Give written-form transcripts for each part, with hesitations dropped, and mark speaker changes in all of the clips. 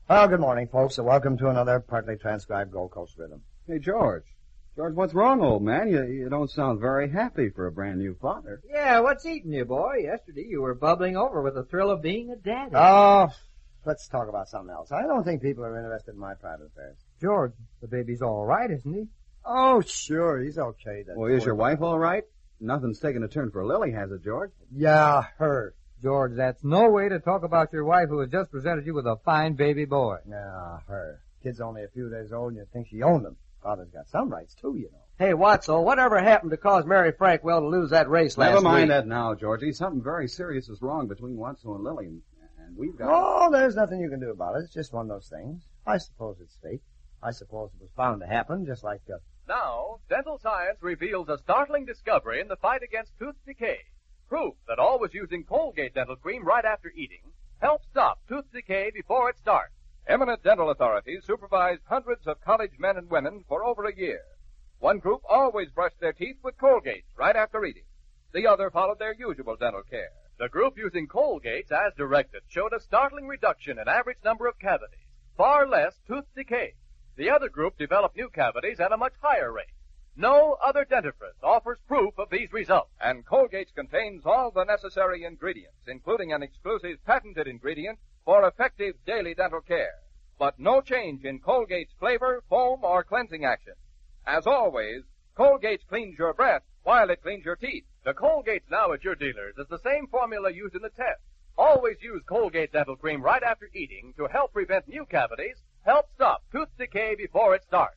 Speaker 1: Well, good morning, folks, and welcome to another partly transcribed Gold Coast Rhythm.
Speaker 2: Hey, George. George, what's wrong, old man? You don't sound very happy for a brand new father.
Speaker 3: Yeah, what's eating you, boy? Yesterday you were bubbling over with the thrill of being a daddy.
Speaker 1: Oh, let's talk about something else. I don't think people are interested in my private affairs.
Speaker 3: George, the baby's all right, isn't he?
Speaker 1: Oh, sure, he's okay.
Speaker 2: Well, is your wife all right? Nothing's taken a turn for Lily, has it, George?
Speaker 1: Yeah, her.
Speaker 3: George, that's no way to talk about your wife who has just presented you with a fine baby boy.
Speaker 1: Yeah, her. Kid's only a few days old and you think she owned him. Father's got some rights, too, you know.
Speaker 4: Hey, Watso, whatever happened to cause Mary Frankwell to lose that race last week?
Speaker 2: Never mind that now, Georgie. Something very serious is wrong between Watson and Lily, and we've got...
Speaker 1: Oh, there's nothing you can do about it. It's just one of those things. I suppose it's fate. I suppose it was bound to happen, just like...
Speaker 5: Now, dental science reveals a startling discovery in the fight against tooth decay. Proof that always using Colgate dental cream right after eating helps stop tooth decay before it starts. Eminent dental authorities supervised hundreds of college men and women for over a year. One group always brushed their teeth with Colgate right after eating. The other followed their usual dental care. The group using Colgate as directed showed a startling reduction in average number of cavities, far less tooth decay. The other group developed new cavities at a much higher rate. No other dentifrice offers proof of these results. And Colgate contains all the necessary ingredients, including an exclusive patented ingredient for effective daily dental care. But no change in Colgate's flavor, foam, or cleansing action. As always, Colgate cleans your breath while it cleans your teeth. The Colgate now at your dealers is the same formula used in the test. Always use Colgate dental cream right after eating to help prevent new cavities, help stop tooth decay before it starts.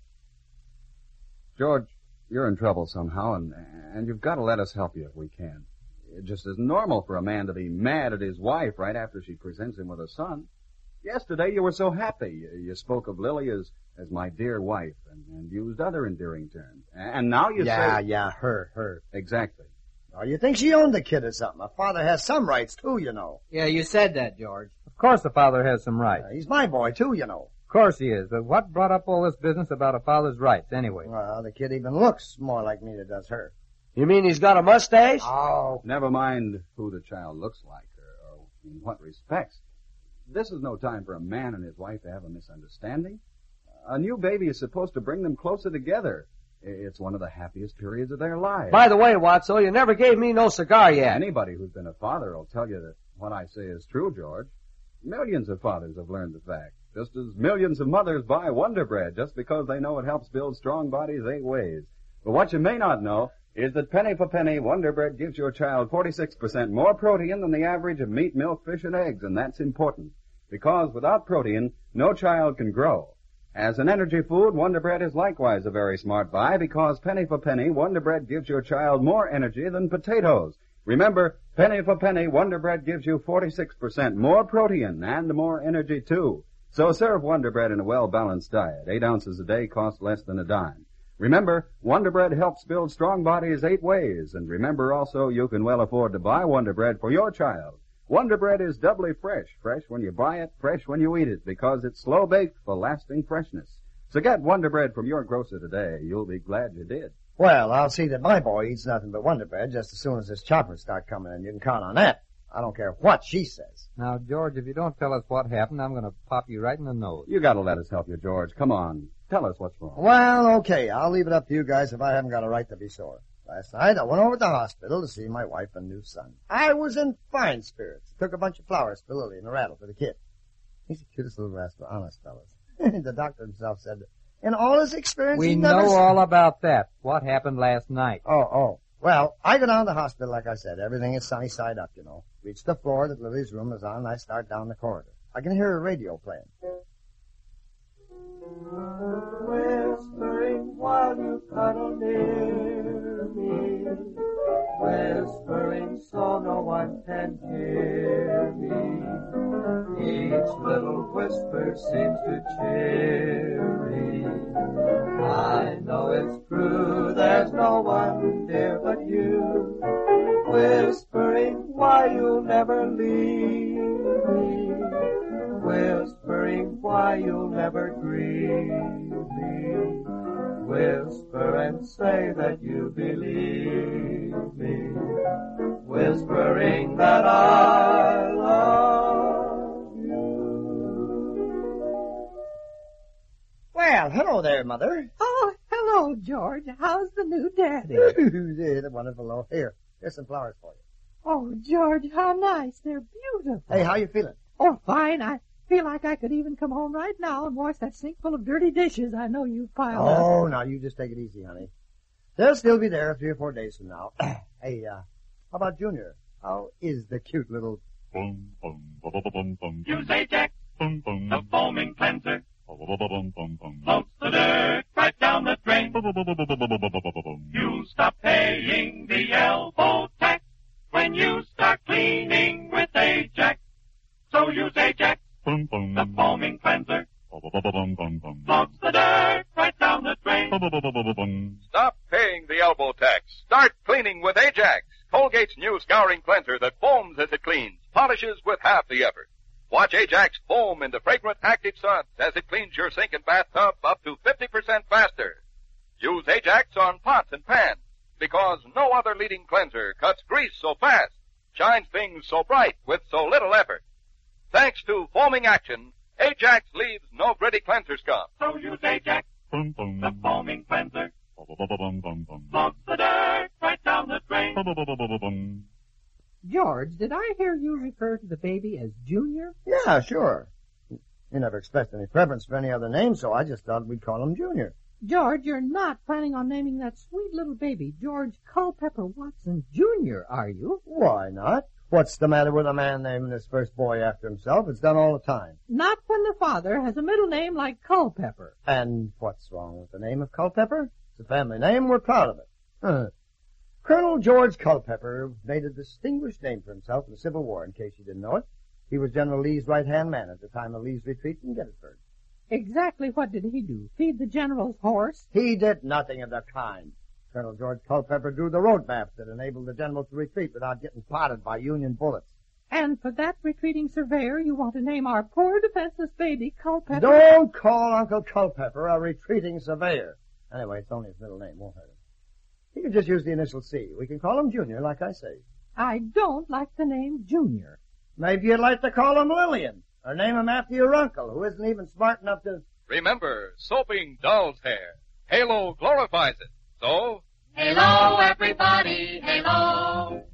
Speaker 2: George, you're in trouble somehow, and you've got to let us help you if we can. It just isn't normal for a man to be mad at his wife right after she presents him with a son. Yesterday you were so happy. You spoke of Lily as my dear wife and used other endearing terms. And now you say...
Speaker 1: Yeah, her.
Speaker 2: Exactly.
Speaker 1: Oh, you think she owned the kid or something? A father has some rights, too, you know.
Speaker 3: Yeah, you said that, George. Of course the father has some rights.
Speaker 1: He's my boy, too, you know.
Speaker 3: Of course he is, but what brought up all this business about a father's rights, anyway?
Speaker 1: Well, the kid even looks more like me than does her.
Speaker 4: You mean he's got a mustache?
Speaker 1: Oh.
Speaker 2: Never mind who the child looks like or in what respects. This is no time for a man and his wife to have a misunderstanding. A new baby is supposed to bring them closer together. It's one of the happiest periods of their lives.
Speaker 4: By the way, Watso, you never gave me no cigar yet.
Speaker 2: Anybody who's been a father will tell you that what I say is true, George. Millions of fathers have learned the fact, just as millions of mothers buy Wonder Bread just because they know it helps build strong bodies 8 ways. But what you may not know is that penny for penny, Wonder Bread gives your child 46% more protein than the average of meat, milk, fish, and eggs, and that's important, because without protein, no child can grow. As an energy food, Wonder Bread is likewise a very smart buy, because penny for penny, Wonder Bread gives your child more energy than potatoes. Remember, penny for penny, Wonder Bread gives you 46% more protein and more energy, too. So serve Wonder Bread in a well-balanced diet. 8 ounces a day cost less than a dime. Remember, Wonder Bread helps build strong bodies 8 ways. And remember also, you can well afford to buy Wonder Bread for your child. Wonder Bread is doubly fresh. Fresh when you buy it, fresh when you eat it, because it's slow-baked for lasting freshness. So get Wonder Bread from your grocer today. You'll be glad you did.
Speaker 1: Well, I'll see that my boy eats nothing but Wonder Bread just as soon as his choppers start coming in. You can count on that. I don't care what she says.
Speaker 3: Now, George, if you don't tell us what happened, I'm going to pop you right in the nose.
Speaker 2: You got to let us help you, George. Come on. Tell us what's wrong.
Speaker 1: Well, okay. I'll leave it up to you guys if I haven't got a right to be sore. Last night, I went over to the hospital to see my wife and new son. I was in fine spirits. Took a bunch of flowers for Lily and a rattle for the kid. He's the cutest little rascal, honest fellas. The doctor himself said that in all his experience,
Speaker 3: we know all about that. What happened last night?
Speaker 1: Oh. Well, I go down to the hospital, like I said. Everything is sunny side up, you know. Reach the floor that Lily's room is on, and I start down the corridor. I can hear a radio playing.
Speaker 6: Whispering while you cuddle near me, whispering so no one can hear me. Each little whisper seems to cheer me. I know it's true, there's no one dear but you, whispering why you'll never leave me, whispering why you'll never grieve me. Whisper and say that you believe me, whispering that I love you.
Speaker 1: there, Mother.
Speaker 7: Oh, hello, George. How's the new daddy?
Speaker 1: The wonderful. Oh, here's some flowers for you.
Speaker 7: Oh, George, how nice. They're beautiful.
Speaker 1: Hey, how you feeling?
Speaker 7: Oh, fine. I feel like I could even come home right now and wash that sink full of dirty dishes I know you've piled up.
Speaker 1: Oh, now you just take it easy, honey. They'll still be there 3 or 4 days from now. Hey, how about Junior? How is the cute little...
Speaker 8: Use Ajax, the foaming cleanser. Floats the dirt right down the drain. You stop paying the elbow tax when you start cleaning with Ajax. So use Ajax, the foaming cleanser. Floats the dirt right down the drain.
Speaker 5: Stop paying the elbow tax. Start cleaning with Ajax, Colgate's new scouring cleanser that foams as it cleans, polishes with half the effort. Watch Ajax foam into fragrant active suds as it cleans your sink and bathtub up to 50% faster. Use Ajax on pots and pans because no other leading cleanser cuts grease so fast, shines things so bright with so little effort. Thanks to foaming action, Ajax leaves no gritty cleanser scum.
Speaker 8: So use Ajax, the foaming cleanser. Floats the dirt right down the drain.
Speaker 7: George, did I hear you refer to the baby as Junior?
Speaker 1: Yeah, sure. You never expressed any preference for any other name, so I just thought we'd call him Junior.
Speaker 7: George, you're not planning on naming that sweet little baby George Culpepper Watson Jr., are you?
Speaker 1: Why not? What's the matter with a man naming his first boy after himself? It's done all the time.
Speaker 7: Not when the father has a middle name like Culpepper.
Speaker 1: And what's wrong with the name of Culpepper? It's a family name. We're proud of it. Colonel George Culpepper made a distinguished name for himself in the Civil War, in case you didn't know it. He was General Lee's right-hand man at the time of Lee's retreat from Gettysburg.
Speaker 7: Exactly what did he do? Feed the general's horse?
Speaker 1: He did nothing of the kind. Colonel George Culpepper drew the road map that enabled the general to retreat without getting potted by Union bullets.
Speaker 7: And for that retreating surveyor, you want to name our poor defenseless baby Culpepper?
Speaker 1: Don't call Uncle Culpepper a retreating surveyor. Anyway, it's only his middle name. Won't hurt him. He can just use the initial C. We can call him Junior, like I say.
Speaker 7: I don't like the name Junior.
Speaker 1: Maybe you'd like to call him Lillian, or name him after your uncle, who isn't even smart enough to...
Speaker 5: Remember, soaping dulls hair. Halo glorifies it. So...
Speaker 9: Halo, everybody, Halo.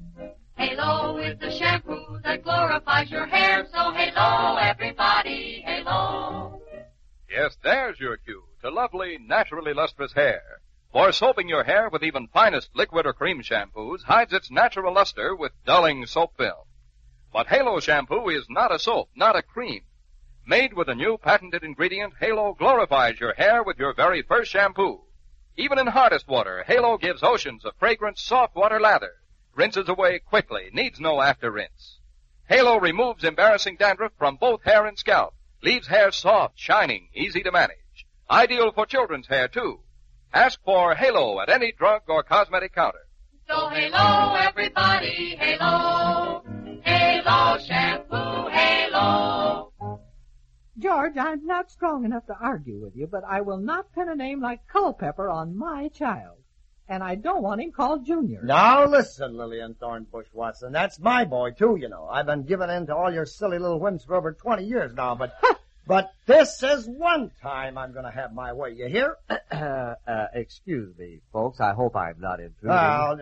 Speaker 9: Halo is the shampoo that glorifies your hair. So Halo, everybody, Halo.
Speaker 5: Yes, there's your cue to lovely, naturally lustrous hair. For soaping your hair with even finest liquid or cream shampoos hides its natural luster with dulling soap film. But Halo shampoo is not a soap, not a cream. Made with a new patented ingredient, Halo glorifies your hair with your very first shampoo. Even in hardest water, Halo gives oceans of fragrant, soft water lather. Rinses away quickly, needs no after rinse. Halo removes embarrassing dandruff from both hair and scalp. Leaves hair soft, shining, easy to manage. Ideal for children's hair, too. Ask for Halo at any drug or cosmetic counter.
Speaker 9: So Halo, everybody, Halo. Halo shampoo, Halo.
Speaker 7: George, I'm not strong enough to argue with you, but I will not pin a name like Culpepper on my child. And I don't want him called Junior.
Speaker 1: Now listen, Lillian Thornbush Watson. That's my boy, too, you know. I've been giving in to all your silly little whims for over 20 years now, but... But this is one time I'm going to have my way. You hear?
Speaker 4: Excuse me, folks. I hope I'm not intruding.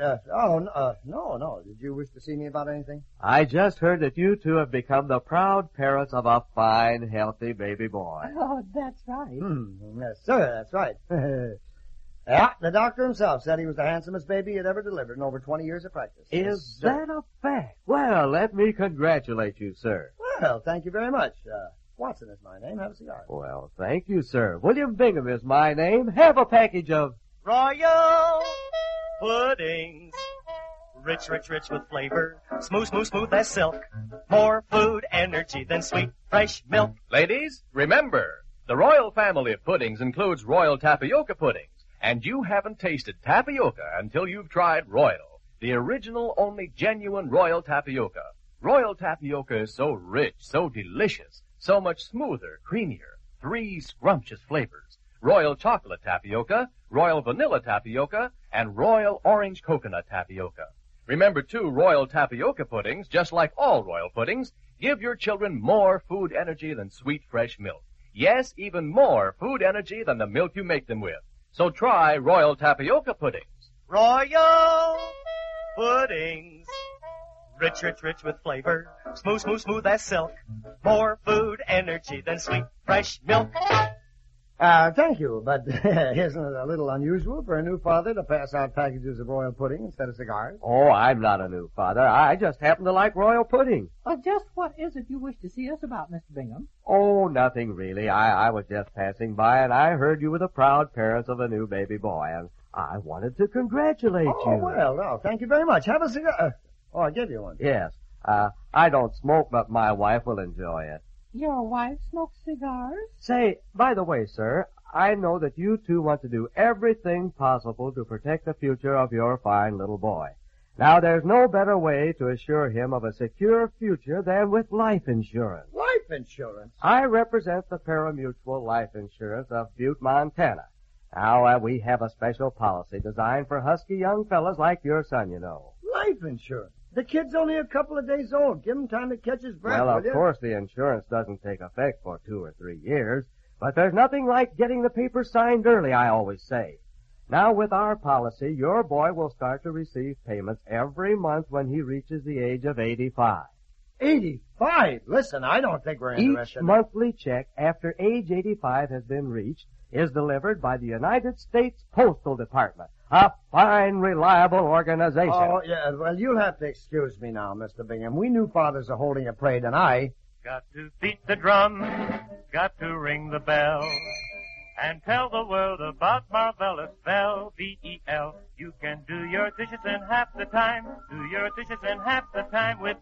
Speaker 1: No. Did you wish to see me about anything?
Speaker 4: I just heard that you two have become the proud parents of a fine, healthy baby boy.
Speaker 7: Oh, that's right.
Speaker 1: Yes, sir, that's right. Yeah, the doctor himself said he was the handsomest baby he'd ever delivered in over 20 years of practice.
Speaker 4: Is
Speaker 1: Yes,
Speaker 4: that a fact? Well, let me congratulate you, sir.
Speaker 1: Well, thank you very much. Watson is my name. Have a cigar.
Speaker 4: Well, thank you, sir. William Bingham is my name. Have a package of
Speaker 10: Royal puddings. Rich with flavor. Smooth as silk. More food energy than sweet, fresh milk.
Speaker 5: Ladies, remember, the Royal family of puddings includes Royal Tapioca puddings. And you haven't tasted tapioca until you've tried Royal, the original, only genuine Royal Tapioca. Royal Tapioca is so rich, so delicious, so much smoother, creamier. 3 scrumptious flavors. Royal Chocolate Tapioca, Royal Vanilla Tapioca, and Royal Orange Coconut Tapioca. Remember, too, Royal Tapioca puddings, just like all Royal puddings, give your children more food energy than sweet, fresh milk. Yes, even more food energy than the milk you make them with. So try Royal Tapioca Puddings.
Speaker 10: Royal puddings. Rich, rich, rich with flavor. Smooth, smooth, smooth as silk. More food energy than sweet, fresh milk.
Speaker 1: Thank you, but isn't it a little unusual for a new father to pass out packages of royal pudding instead of cigars?
Speaker 4: Oh, I'm not a new father. I just happen to like royal pudding.
Speaker 7: Well, just what is it you wish to see us about, Mr. Bingham?
Speaker 4: Oh, nothing really. I was just passing by and I heard you were the proud parents of a new baby boy, and I wanted to congratulate you.
Speaker 1: Oh, well, no, thank you very much. Have a cigar. Oh, I'll give you one.
Speaker 4: Yes. I don't smoke, but my wife will enjoy it.
Speaker 7: Your wife smokes cigars?
Speaker 4: Say, by the way, sir, I know that you two want to do everything possible to protect the future of your fine little boy. Now, there's no better way to assure him of a secure future than with life insurance.
Speaker 1: Life insurance?
Speaker 4: I represent the Parimutuel Life Insurance of Butte, Montana. Now, we have a special policy designed for husky young fellas like your son, you know.
Speaker 1: Life insurance? The kid's only a couple of days old. Give him time to catch his breath,
Speaker 4: Well,
Speaker 1: will
Speaker 4: of
Speaker 1: you?
Speaker 4: course, the insurance doesn't take effect for 2 or 3 years, but there's nothing like getting the papers signed early, I always say. Now, with our policy, your boy will start to receive payments every month when he reaches the age of 85.
Speaker 1: 85? Listen, I don't think we're
Speaker 4: Each
Speaker 1: interested.
Speaker 4: monthly check after age 85 has been reached is delivered by the United States Postal Department, a fine, reliable organization.
Speaker 1: Oh, yeah, well, you'll have to excuse me now, Mr. Bingham. We new fathers are holding a parade, and I...
Speaker 10: Got to beat the drum, got to ring the bell, and tell the world about Marvelous Vel, V-E-L. You can do your dishes in half the time, do your dishes in half the time with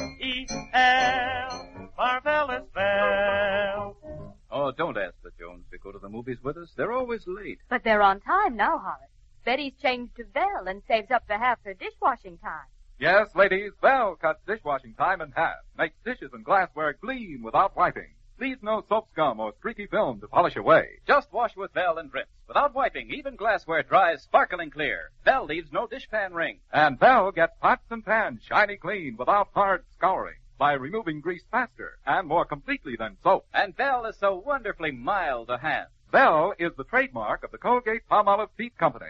Speaker 10: V-E-L, Marvelous Vel.
Speaker 2: Oh, don't ask the Jones to go to the movies with us. They're always late.
Speaker 11: But they're on time now, Horace. Betty's changed to Vel and saves up to half her dishwashing time.
Speaker 12: Yes, ladies, Vel cuts dishwashing time in half, makes dishes and glassware gleam without wiping, leaves no soap scum or streaky film to polish away.
Speaker 5: Just wash with Vel and rinse. Without wiping, even glassware dries sparkling clear. Vel leaves no dishpan ring.
Speaker 12: And Vel gets pots and pans shiny clean without hard scouring by removing grease faster and more completely than soap.
Speaker 5: And Vel is so wonderfully mild to hand.
Speaker 12: Vel is the trademark of the Colgate-Palmolive Teeth Company.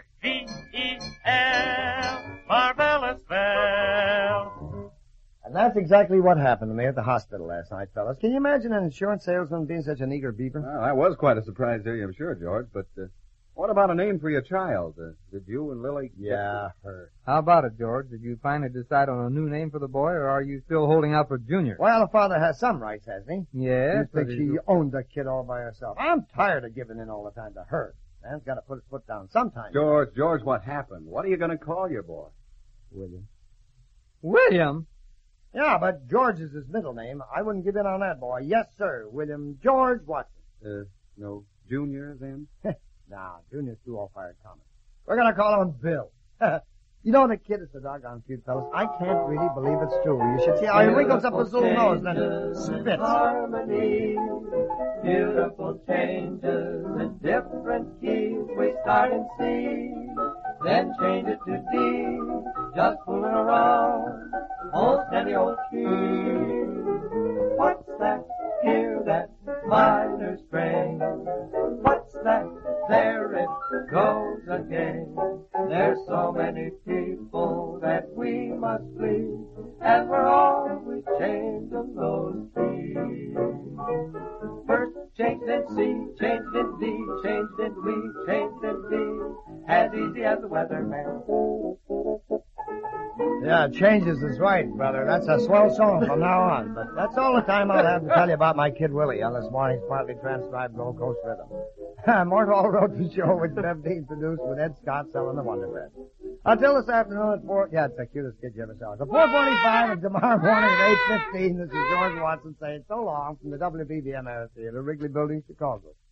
Speaker 10: V-E-L, Marvelous Vel.
Speaker 1: And that's exactly what happened to me at the hospital last night, fellas. Can you imagine an insurance salesman being such an eager beaver?
Speaker 2: Well, that was quite a surprise to you, I'm sure, George. But what about a name for your child? Did you and Lily...
Speaker 1: Yeah, her.
Speaker 3: How about it, George? Did you finally decide on a new name for the boy, or are you still holding out for Junior?
Speaker 1: Well, the father has some rights, hasn't he?
Speaker 3: Yes.
Speaker 1: You think she owned the kid all by herself. I'm tired of giving in all the time to her. Man's got to put his foot down sometime.
Speaker 2: George, what happened? What are you going to call your boy?
Speaker 1: William.
Speaker 3: William?
Speaker 1: Yeah, but George is his middle name. I wouldn't give in on that, boy. Yes, sir. William George Watson.
Speaker 2: No Junior, then?
Speaker 1: Nah, Junior's too all-fired common. We're gonna call him Bill. You know, the kid is so doggone cute, fellas. I can't really believe it's true. You should see how he wrinkles up his little nose and then spits.
Speaker 6: Harmony, beautiful changes in different keys. We start in C, then change it to D, just fooling around, most any old key. What's that? Hear that minor strain. What's that? There it goes again. There's so many people that we must please, and we're always changing those keys. First changed in C, changed in D, changed in we, changed in D, as easy as the weatherman.
Speaker 1: Yeah, changes is right, brother. That's a swell song from now on. But that's all the time I'll have to tell you about my kid Willie on this morning's partly transcribed Gold Coast Rhythm. Mortal Road to Show with Bev Dean produced with Ed Scott selling the Wonder Bread. Until this afternoon at 4... Yeah, it's the cutest kid you ever saw. It's at 4:45 and tomorrow morning at 8:15. This is George Watson saying so long from the WBBM Air Theater, Wrigley Building, Chicago.